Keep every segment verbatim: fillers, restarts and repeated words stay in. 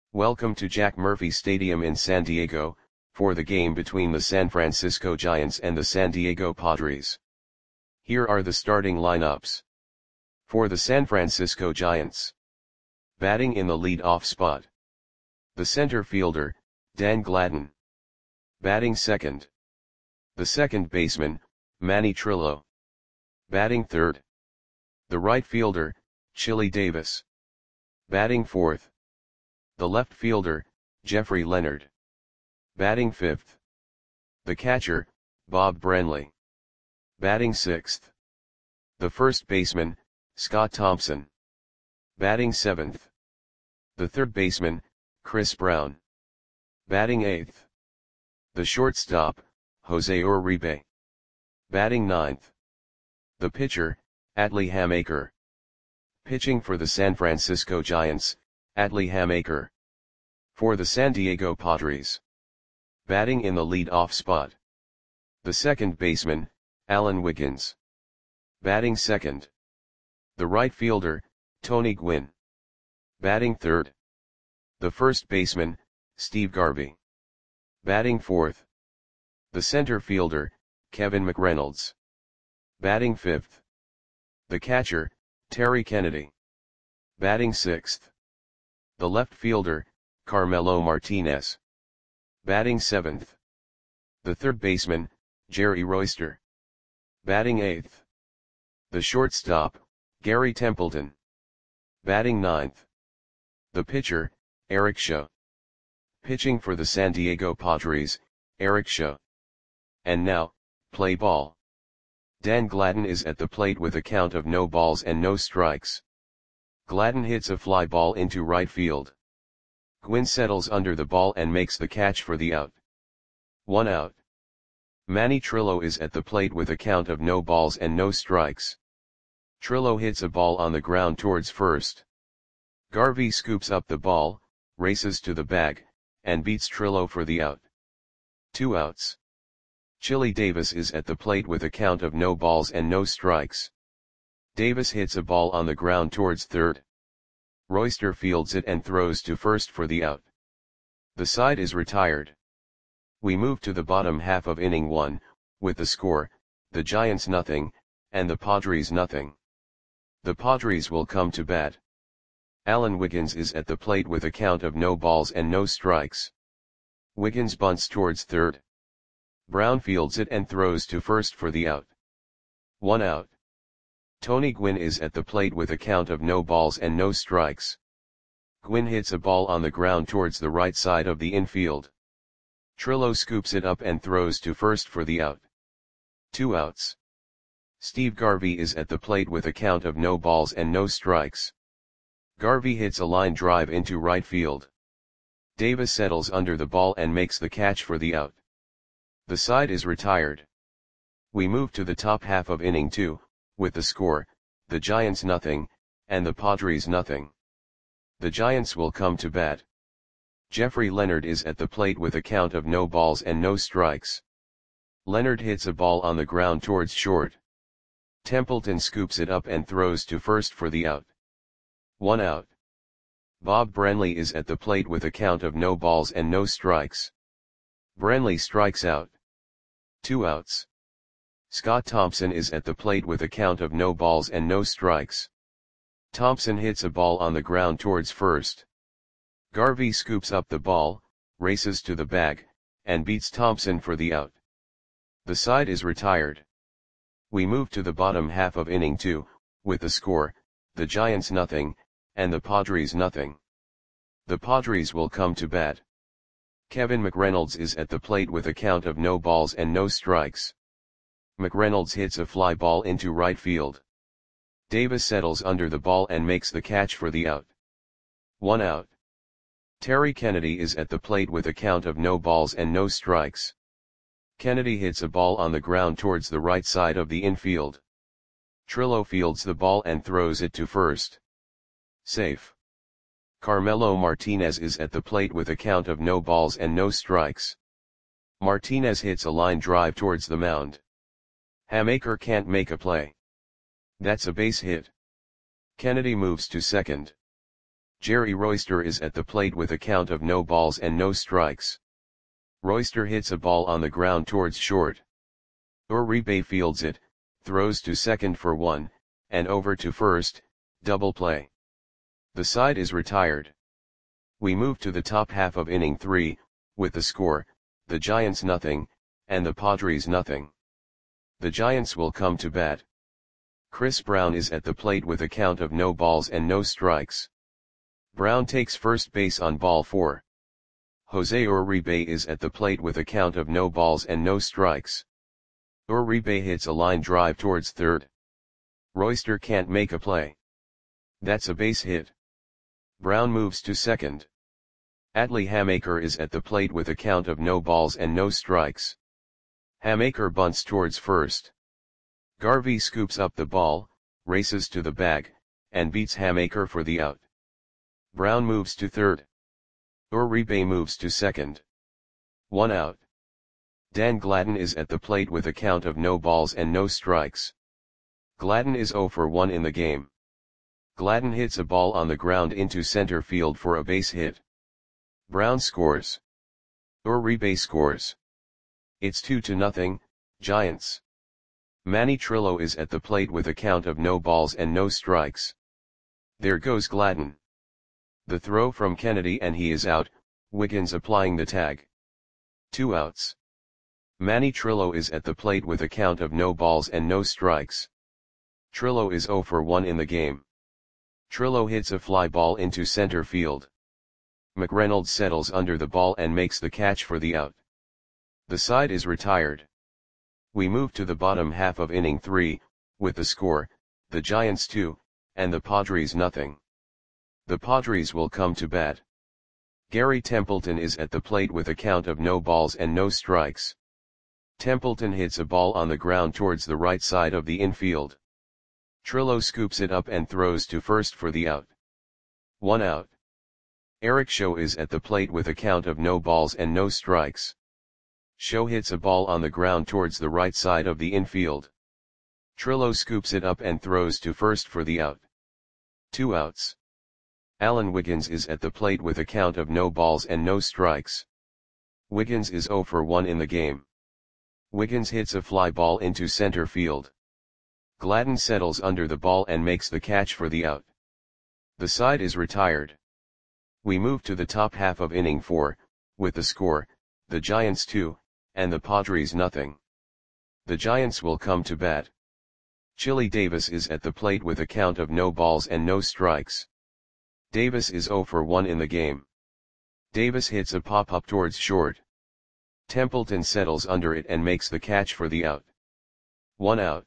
Welcome to Jack Murphy Stadium in San Diego, for the game between the San Francisco Giants and the San Diego Padres. Here are the starting lineups. For the San Francisco Giants. Batting in the lead-off spot. The center fielder, Dan Gladden. Batting second. The second baseman, Manny Trillo. Batting third. The right fielder, Chili Davis. Batting fourth. The left fielder, Jeffrey Leonard. Batting fifth. The catcher, Bob Branley. Batting sixth. The first baseman, Scott Thompson. Batting seventh. The third baseman, Chris Brown. Batting eighth. The shortstop, Jose Uribe. Batting ninth. The pitcher, Adley Hamaker. Pitching for the San Francisco Giants, Adley Hamaker. For the San Diego Padres. Batting in the lead-off spot. The second baseman, Alan Wiggins. Batting second. The right fielder, Tony Gwynn. Batting third. The first baseman, Steve Garvey. Batting fourth. The center fielder, Kevin McReynolds. Batting fifth. The catcher, Terry Kennedy. Batting sixth. The left fielder, Carmelo Martinez. Batting seventh. The third baseman, Jerry Royster. Batting eighth. The shortstop, Gary Templeton. Batting ninth. The pitcher, Eric Shaw. Pitching for the San Diego Padres, Eric Shaw. And now, play ball. Dan Gladden is at the plate with a count of no balls and no strikes. Gladden hits a fly ball into right field. Gwynn settles under the ball and makes the catch for the out. One out. Manny Trillo is at the plate with a count of no balls and no strikes. Trillo hits a ball on the ground towards first. Garvey scoops up the ball, races to the bag, and beats Trillo for the out. Two outs. Chili Davis is at the plate with a count of no balls and no strikes. Davis hits a ball on the ground towards third. Royster fields it and throws to first for the out. The side is retired. We move to the bottom half of inning one, with the score, the Giants nothing, and the Padres nothing. The Padres will come to bat. Alan Wiggins is at the plate with a count of no balls and no strikes. Wiggins bunts towards third. Brown fields it and throws to first for the out. One out. Tony Gwynn is at the plate with a count of no balls and no strikes. Gwynn hits a ball on the ground towards the right side of the infield. Trillo scoops it up and throws to first for the out. Two outs. Steve Garvey is at the plate with a count of no balls and no strikes. Garvey hits a line drive into right field. Davis settles under the ball and makes the catch for the out. The side is retired. We move to the top half of inning two, with the score, the Giants nothing, and the Padres nothing. The Giants will come to bat. Jeffrey Leonard is at the plate with a count of no balls and no strikes. Leonard hits a ball on the ground towards short. Templeton scoops it up and throws to first for the out. One out. Bob Branley is at the plate with a count of no balls and no strikes. Branley strikes out. Two outs. Scott Thompson is at the plate with a count of no balls and no strikes. Thompson hits a ball on the ground towards first. Garvey scoops up the ball, races to the bag, and beats Thompson for the out. The side is retired. We move to the bottom half of inning two, with the score, the Giants nothing, and the Padres nothing. The Padres will come to bat. Kevin McReynolds is at the plate with a count of no balls and no strikes. McReynolds hits a fly ball into right field. Davis settles under the ball and makes the catch for the out. One out. Terry Kennedy is at the plate with a count of no balls and no strikes. Kennedy hits a ball on the ground towards the right side of the infield. Trillo fields the ball and throws it to first. Safe. Carmelo Martinez is at the plate with a count of no balls and no strikes. Martinez hits a line drive towards the mound. Hamaker can't make a play. That's a base hit. Kennedy moves to second. Jerry Royster is at the plate with a count of no balls and no strikes. Royster hits a ball on the ground towards short. Uribe fields it, throws to second for one, and over to first, double play. The side is retired. We move to the top half of inning three, with the score, the Giants nothing, and the Padres nothing. The Giants will come to bat. Chris Brown is at the plate with a count of no balls and no strikes. Brown takes first base on ball four. Jose Uribe is at the plate with a count of no balls and no strikes. Uribe hits a line drive towards third. Royster can't make a play. That's a base hit. Brown moves to second. Atlee Hamaker is at the plate with a count of no balls and no strikes. Hamaker bunts towards first. Garvey scoops up the ball, races to the bag, and beats Hamaker for the out. Brown moves to third. Uribe moves to second. One out. Dan Gladden is at the plate with a count of no balls and no strikes. Gladden is zero for one in the game. Gladden hits a ball on the ground into center field for a base hit. Brown scores. Uribe scores. It's two to nothing, Giants. Manny Trillo is at the plate with a count of no balls and no strikes. There goes Gladden. The throw from Kennedy and he is out, Wiggins applying the tag. Two outs. Manny Trillo is at the plate with a count of no balls and no strikes. Trillo is zero for one in the game. Trillo hits a fly ball into center field. McReynolds settles under the ball and makes the catch for the out. The side is retired. We move to the bottom half of inning three, with the score, the Giants two, and the Padres nothing. The Padres will come to bat. Gary Templeton is at the plate with a count of no balls and no strikes. Templeton hits a ball on the ground towards the right side of the infield. Trillo scoops it up and throws to first for the out. One out. Eric Show is at the plate with a count of no balls and no strikes. Show hits a ball on the ground towards the right side of the infield. Trillo scoops it up and throws to first for the out. Two outs. Alan Wiggins is at the plate with a count of no balls and no strikes. Wiggins is zero for one in the game. Wiggins hits a fly ball into center field. Gladden settles under the ball and makes the catch for the out. The side is retired. We move to the top half of inning four, with the score, the Giants two, and the Padres nothing. The Giants will come to bat. Chili Davis is at the plate with a count of no balls and no strikes. Davis is zero for one in the game. Davis hits a pop-up towards short. Templeton settles under it and makes the catch for the out. One out.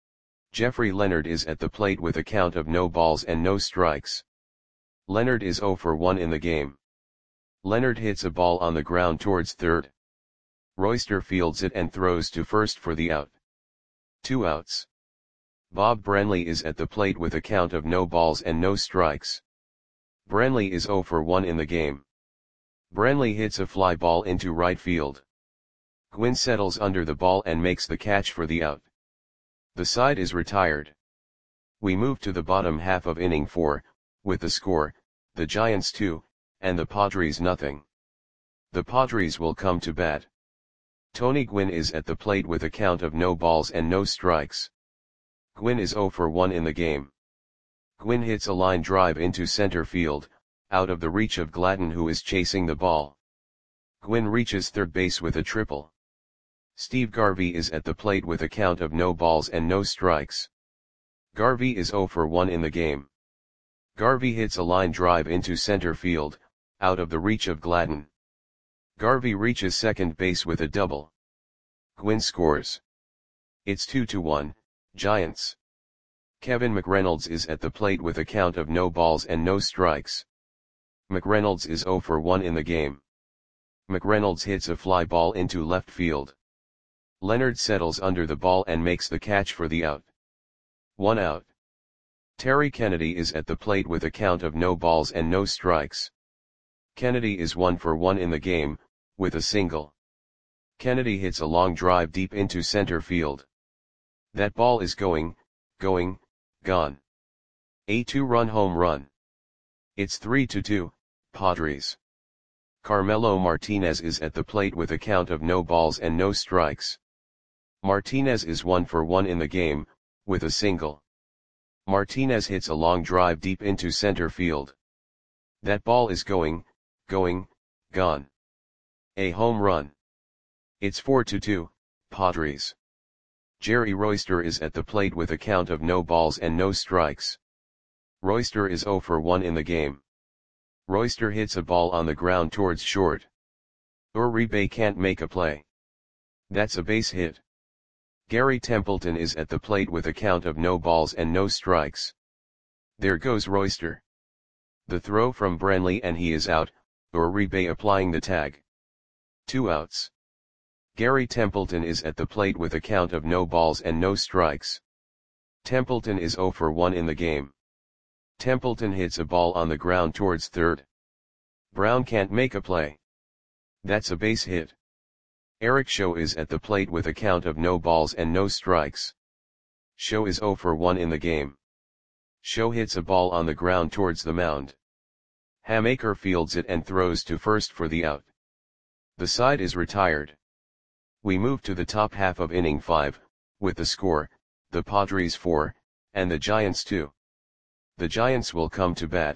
Jeffrey Leonard is at the plate with a count of no balls and no strikes. Leonard is zero for one in the game. Leonard hits a ball on the ground towards third. Royster fields it and throws to first for the out. Two outs. Bob Branley is at the plate with a count of no balls and no strikes. Branley is zero for one in the game. Branley hits a fly ball into right field. Gwynn settles under the ball and makes the catch for the out. The side is retired. We move to the bottom half of inning four, with the score, the Giants two, and the Padres nothing. The Padres will come to bat. Tony Gwynn is at the plate with a count of no balls and no strikes. Gwynn is zero for one in the game. Gwynn hits a line drive into center field, out of the reach of Gladden who is chasing the ball. Gwynn reaches third base with a triple. Steve Garvey is at the plate with a count of no balls and no strikes. Garvey is zero for one in the game. Garvey hits a line drive into center field, out of the reach of Gladden. Garvey reaches second base with a double. Gwynn scores. It's two to one, Giants. Kevin McReynolds is at the plate with a count of no balls and no strikes. McReynolds is zero for one in the game. McReynolds hits a fly ball into left field. Leonard settles under the ball and makes the catch for the out. One out. Terry Kennedy is at the plate with a count of no balls and no strikes. Kennedy is one for one in the game, with a single. Kennedy hits a long drive deep into center field. That ball is going, going, gone. A two-run home run. It's three to two, Padres. Carmelo Martinez is at the plate with a count of no balls and no strikes. Martinez is one for one in the game, with a single. Martinez hits a long drive deep into center field. That ball is going, going, gone. A home run. It's four to two, Padres. Jerry Royster is at the plate with a count of no balls and no strikes. Royster is zero for one in the game. Royster hits a ball on the ground towards short. Uribe can't make a play. That's a base hit. Gary Templeton is at the plate with a count of no balls and no strikes. There goes Royster. The throw from Brantley and he is out, Uribe applying the tag. Two outs. Gary Templeton is at the plate with a count of no balls and no strikes. Templeton is zero for one in the game. Templeton hits a ball on the ground towards third. Brown can't make a play. That's a base hit. Eric Show is at the plate with a count of no balls and no strikes. Show is zero for one in the game. Show hits a ball on the ground towards the mound. Hamaker fields it and throws to first for the out. The side is retired. We move to the top half of inning five, with the score, the Padres four, and the Giants two. The Giants will come to bat.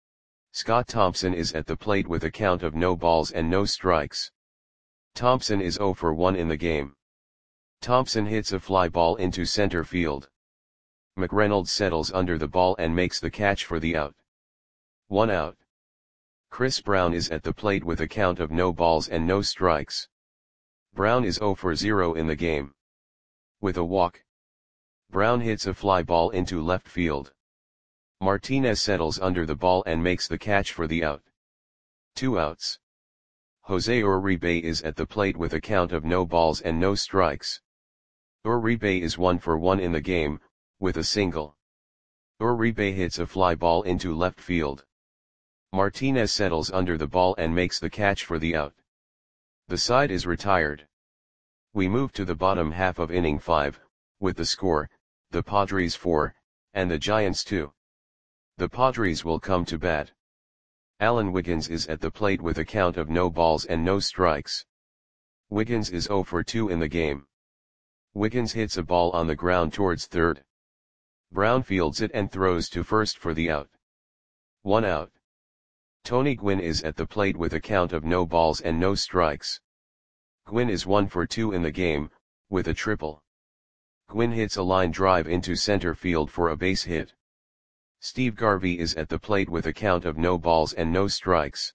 Scott Thompson is at the plate with a count of no balls and no strikes. Thompson is zero for one in the game. Thompson hits a fly ball into center field. McReynolds settles under the ball and makes the catch for the out. One out. Chris Brown is at the plate with a count of no balls and no strikes. Brown is zero for zero in the game. With a walk. Brown hits a fly ball into left field. Martinez settles under the ball and makes the catch for the out. Two outs. Jose Uribe is at the plate with a count of no balls and no strikes. Uribe is one for one in the game, with a single. Uribe hits a fly ball into left field. Martinez settles under the ball and makes the catch for the out. The side is retired. We move to the bottom half of inning five, with the score, the Padres four, and the Giants two. The Padres will come to bat. Alan Wiggins is at the plate with a count of no balls and no strikes. Wiggins is zero for two in the game. Wiggins hits a ball on the ground towards third. Brown fields it and throws to first for the out. One out. Tony Gwynn is at the plate with a count of no balls and no strikes. Gwynn is one for two in the game, with a triple. Gwynn hits a line drive into center field for a base hit. Steve Garvey is at the plate with a count of no balls and no strikes.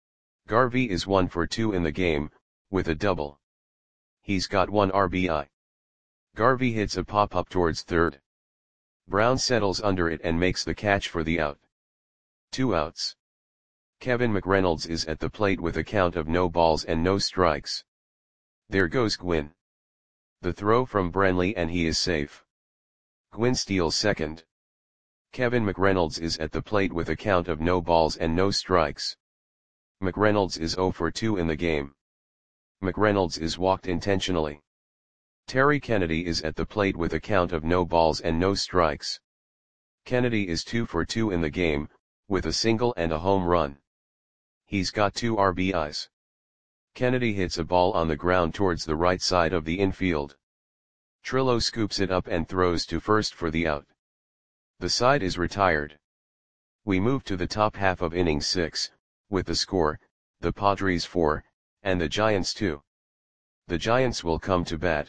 Garvey is one for two in the game, with a double. He's got one R B I. Garvey hits a pop-up towards third. Brown settles under it and makes the catch for the out. Two outs. Kevin McReynolds is at the plate with a count of no balls and no strikes. There goes Gwynn. The throw from Brantley and he is safe. Gwynn steals second. Kevin McReynolds is at the plate with a count of no balls and no strikes. McReynolds is zero for two in the game. McReynolds is walked intentionally. Terry Kennedy is at the plate with a count of no balls and no strikes. Kennedy is two for two in the game, with a single and a home run. He's got two R B Is. Kennedy hits a ball on the ground towards the right side of the infield. Trillo scoops it up and throws to first for the out. The side is retired. We move to the top half of inning six, with the score, the Padres four, and the Giants two. The Giants will come to bat.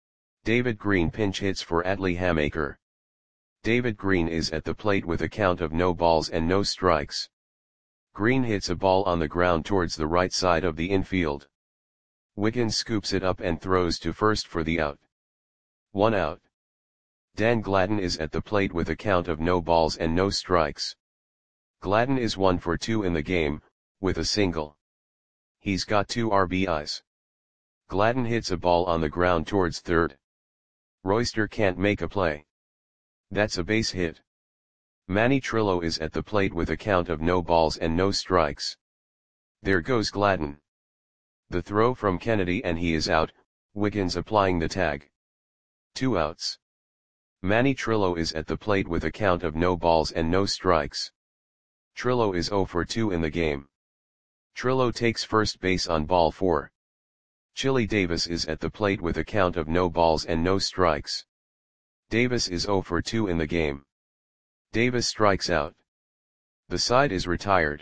David Green pinch hits for Adley Hamaker. David Green is at the plate with a count of no balls and no strikes. Green hits a ball on the ground towards the right side of the infield. Wiggins scoops it up and throws to first for the out. One out. Dan Gladden is at the plate with a count of no balls and no strikes. Gladden is one for two in the game, with a single. He's got two R B Is. Gladden hits a ball on the ground towards third. Royster can't make a play. That's a base hit. Manny Trillo is at the plate with a count of no balls and no strikes. There goes Gladden. The throw from Kennedy and he is out, Wiggins applying the tag. Two outs. Manny Trillo is at the plate with a count of no balls and no strikes. Trillo is zero for two in the game. Trillo takes first base on ball four. Chili Davis is at the plate with a count of no balls and no strikes. Davis is zero for two in the game. Davis strikes out. The side is retired.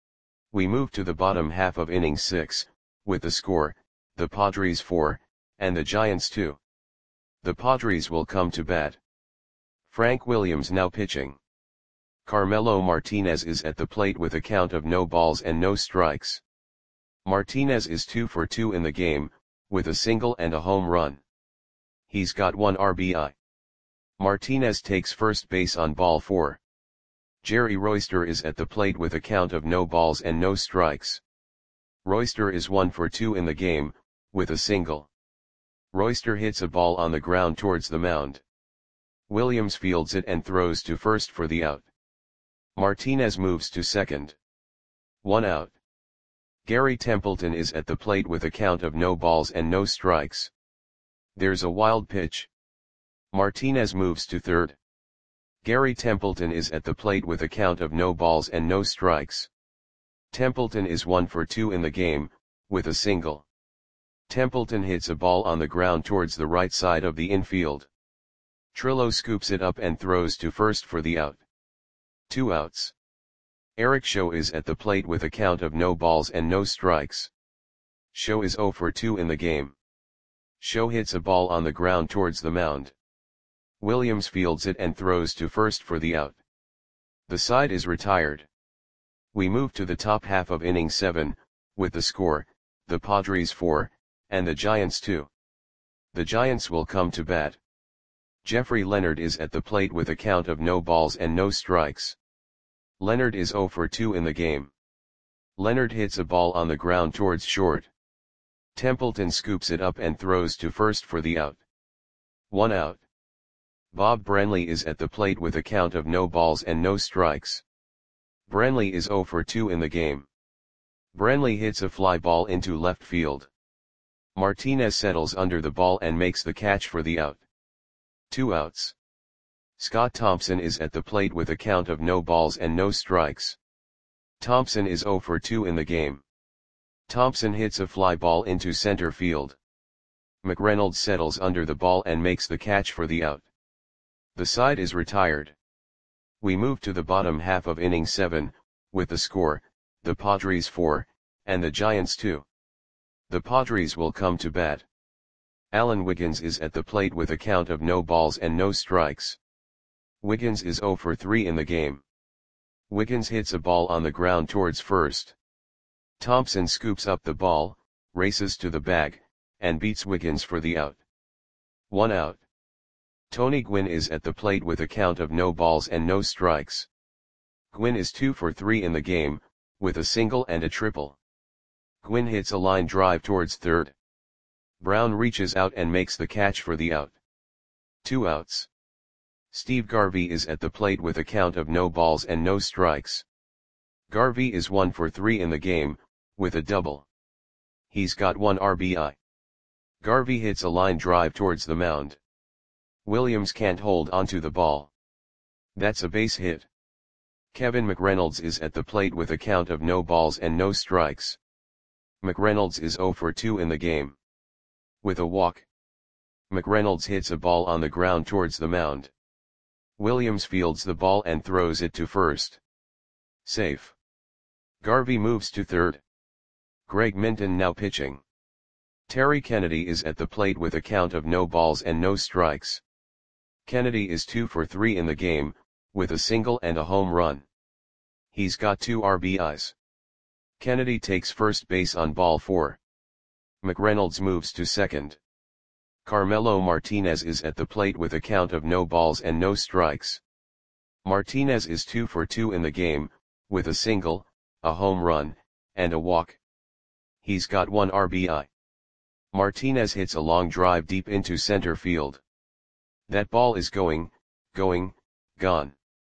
We move to the bottom half of inning six, with the score, the Padres four, and the Giants two. The Padres will come to bat. Frank Williams now pitching. Carmelo Martinez is at the plate with a count of no balls and no strikes. Martinez is two for two in the game, with a single and a home run. He's got one R B I. Martinez takes first base on ball four. Jerry Royster is at the plate with a count of no balls and no strikes. Royster is one for two in the game, with a single. Royster hits a ball on the ground towards the mound. Williams fields it and throws to first for the out. Martinez moves to second. One out. Gary Templeton is at the plate with a count of no balls and no strikes. There's a wild pitch. Martinez moves to third. Gary Templeton is at the plate with a count of no balls and no strikes. Templeton is one for two in the game, with a single. Templeton hits a ball on the ground towards the right side of the infield. Trillo scoops it up and throws to first for the out. Two outs. Eric Show is at the plate with a count of no balls and no strikes. Show is zero for two in the game. Show hits a ball on the ground towards the mound. Williams fields it and throws to first for the out. The side is retired. We move to the top half of inning seven, with the score, the Padres four, and the Giants two. The Giants will come to bat. Jeffrey Leonard is at the plate with a count of no balls and no strikes. Leonard is zero for two in the game. Leonard hits a ball on the ground towards short. Templeton scoops it up and throws to first for the out. One out. Bob Branley is at the plate with a count of no balls and no strikes. Branley is zero for two in the game. Branley hits a fly ball into left field. Martinez settles under the ball and makes the catch for the out. Two outs. Scott Thompson is at the plate with a count of no balls and no strikes. Thompson is zero for two in the game. Thompson hits a fly ball into center field. McReynolds settles under the ball and makes the catch for the out. The side is retired. We move to the bottom half of inning seven, with the score, the Padres four, and the Giants two. The Padres will come to bat. Alan Wiggins is at the plate with a count of no balls and no strikes. Wiggins is zero for three in the game. Wiggins hits a ball on the ground towards first. Thompson scoops up the ball, races to the bag, and beats Wiggins for the out. One out. Tony Gwynn is at the plate with a count of no balls and no strikes. Gwynn is two for three in the game, with a single and a triple. Gwynn hits a line drive towards third. Brown reaches out and makes the catch for the out. Two outs. Steve Garvey is at the plate with a count of no balls and no strikes. Garvey is one for three in the game, with a double. He's got one R B I. Garvey hits a line drive towards the mound. Williams can't hold onto the ball. That's a base hit. Kevin McReynolds is at the plate with a count of no balls and no strikes. McReynolds is zero for two in the game. With a walk. McReynolds hits a ball on the ground towards the mound. Williams fields the ball and throws it to first. Safe. Garvey moves to third. Greg Minton now pitching. Terry Kennedy is at the plate with a count of no balls and no strikes. Kennedy is two for three in the game, with a single and a home run. He's got two R B Is. Kennedy takes first base on ball four. McReynolds moves to second. Carmelo Martinez is at the plate with a count of no balls and no strikes. Martinez is two for two in the game, with a single, a home run, and a walk. He's got one R B I. Martinez hits a long drive deep into center field. That ball is going, going, gone.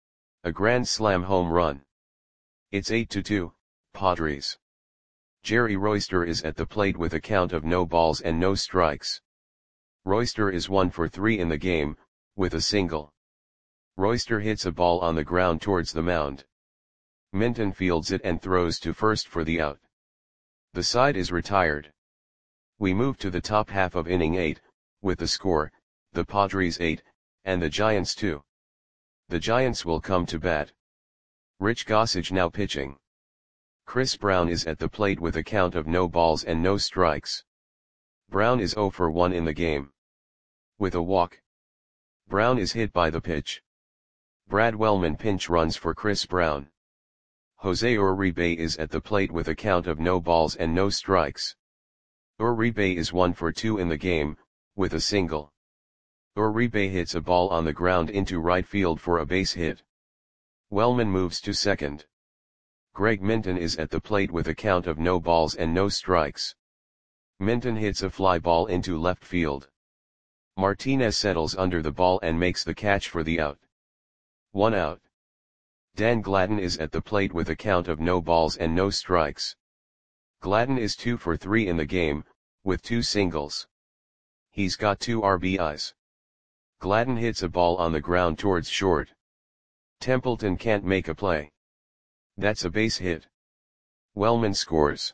A grand slam home run. It's eight to two, Padres. Jerry Royster is at the plate with a count of no balls and no strikes. Royster is one for three in the game, with a single. Royster hits a ball on the ground towards the mound. Minton fields it and throws to first for the out. The side is retired. We move to the top half of inning eight, with the score, the Padres eight, and the Giants two. The Giants will come to bat. Rich Gossage now pitching. Chris Brown is at the plate with a count of no balls and no strikes. Brown is oh for one in the game. With a walk. Brown is hit by the pitch. Brad Wellman pinch runs for Chris Brown. Jose Uribe is at the plate with a count of no balls and no strikes. Uribe is one for two in the game, with a single. Uribe hits a ball on the ground into right field for a base hit. Wellman moves to second. Greg Minton is at the plate with a count of no balls and no strikes. Minton hits a fly ball into left field. Martinez settles under the ball and makes the catch for the out. One out. Dan Gladden is at the plate with a count of no balls and no strikes. Gladden is two for three in the game, with two singles. He's got two R B Is. Gladden hits a ball on the ground towards short. Templeton can't make a play. That's a base hit. Wellman scores.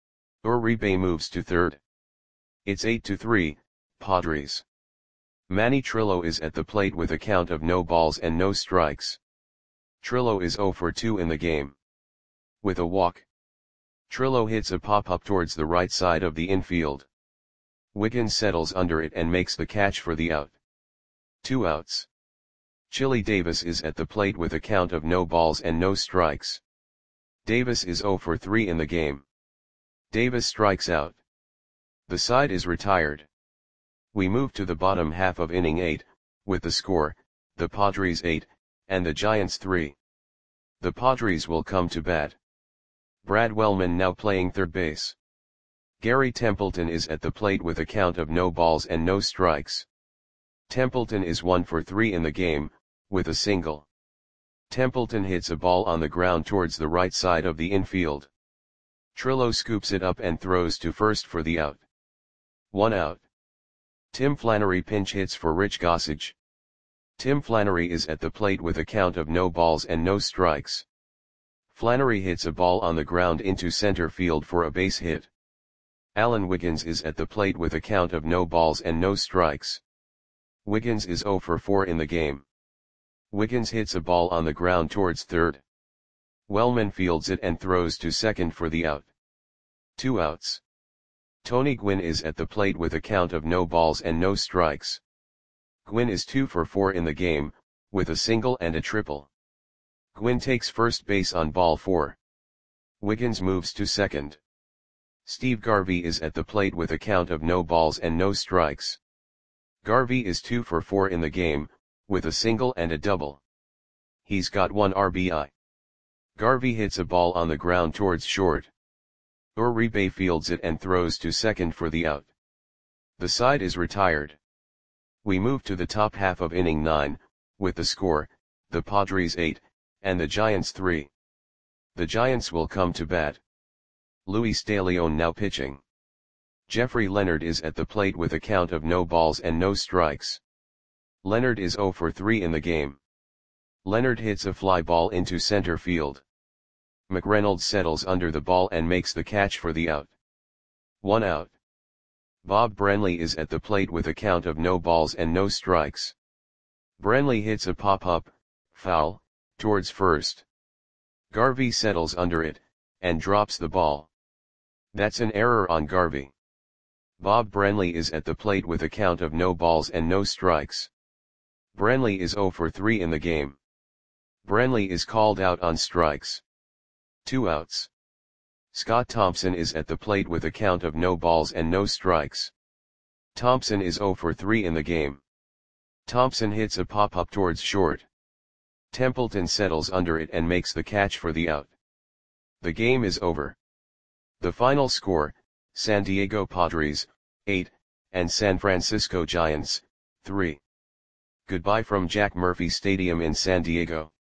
Uribe moves to third. It's eight to three, Padres. Manny Trillo is at the plate with a count of no balls and no strikes. Trillo is oh for two in the game. With a walk. Trillo hits a pop-up towards the right side of the infield. Wiggins settles under it and makes the catch for the out. Two outs. Chili Davis is at the plate with a count of no balls and no strikes. Davis is oh for three in the game. Davis strikes out. The side is retired. We move to the bottom half of inning eight, with the score, the Padres eight, and the Giants three. The Padres will come to bat. Brad Wellman now playing third base. Gary Templeton is at the plate with a count of no balls and no strikes. Templeton is one for three in the game, with a single. Templeton hits a ball on the ground towards the right side of the infield. Trillo scoops it up and throws to first for the out. One out. Tim Flannery pinch hits for Rich Gossage. Tim Flannery is at the plate with a count of no balls and no strikes. Flannery hits a ball on the ground into center field for a base hit. Alan Wiggins is at the plate with a count of no balls and no strikes. Wiggins is oh for four in the game. Wiggins hits a ball on the ground towards third. Wellman fields it and throws to second for the out. Two outs. Tony Gwynn is at the plate with a count of no balls and no strikes. Gwynn is two for four in the game, with a single and a triple. Gwynn takes first base on ball four. Wiggins moves to second. Steve Garvey is at the plate with a count of no balls and no strikes. Garvey is two for four in the game, with a single and a double. He's got one R B I. Garvey hits a ball on the ground towards short. Uribe fields it and throws to second for the out. The side is retired. We move to the top half of inning nine, with the score, the Padres eight, and the Giants three. The Giants will come to bat. Luis De Leon now pitching. Jeffrey Leonard is at the plate with a count of no balls and no strikes. Leonard is oh for three in the game. Leonard hits a fly ball into center field. McReynolds settles under the ball and makes the catch for the out. One out. Bob Brenly is at the plate with a count of no balls and no strikes. Brenly hits a pop-up, foul, towards first. Garvey settles under it, and drops the ball. That's an error on Garvey. Bob Brenly is at the plate with a count of no balls and no strikes. Brenly is oh for three in the game. Brenly is called out on strikes. Two outs. Scott Thompson is at the plate with a count of no balls and no strikes. Thompson is oh for three in the game. Thompson hits a pop-up towards short. Templeton settles under it and makes the catch for the out. The game is over. The final score, San Diego Padres, eight, and San Francisco Giants, three. Goodbye from Jack Murphy Stadium in San Diego.